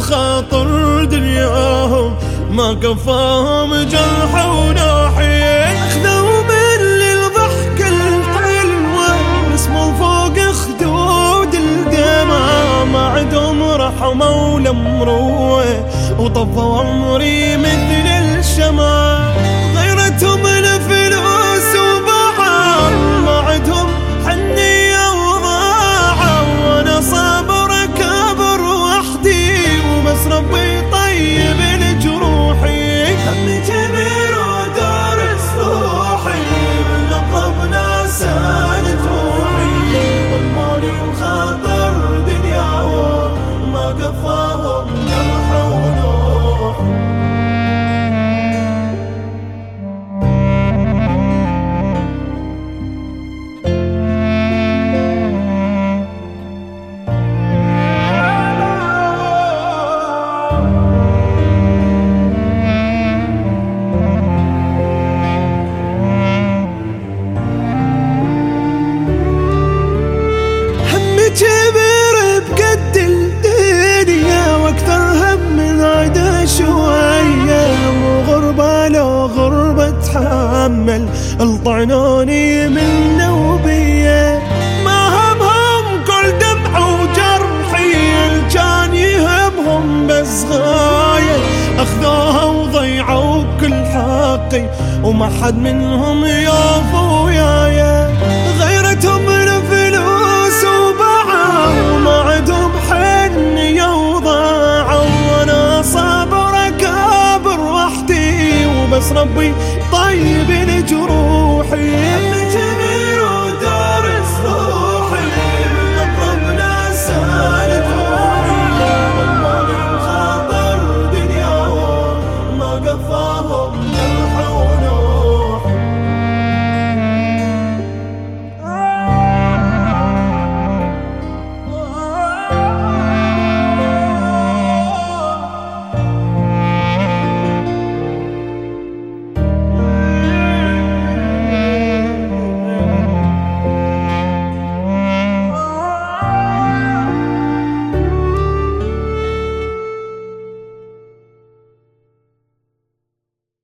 وخاطر دنياهم ما كفاهم جرح وناحي. اخذوا مني الضحك الحلوة اسمه فوق خدود الدمى، ما عندهم رحمة ولا مروة وطفوا عمري مثل الشمع. غيرتهم الفلوس وبعر، ما عندهم حنية وضاعة، وانا صابر كابر وحدي وبس ربي طيب لجروحي. همي كبير ودارس روحي باللقب ناسان روحي، والمالي وخاطر دنياهم ما قفاهم جرح ونوح. كبير بقد الدنيا واكثر هم من عدا شوية، وغربة لو غربة تحمل الطعنوني من نوبية. ما همهم كل دمع وجرحي، كان يهمهم بس غاية، اخذوها وضيعوا كل حقي وما حد منهم يوفوا وياي. غيرتهم الفلوس وما عندهم حنية وضاعوا، وانا صابر كابر وحدي وبس ربي طيب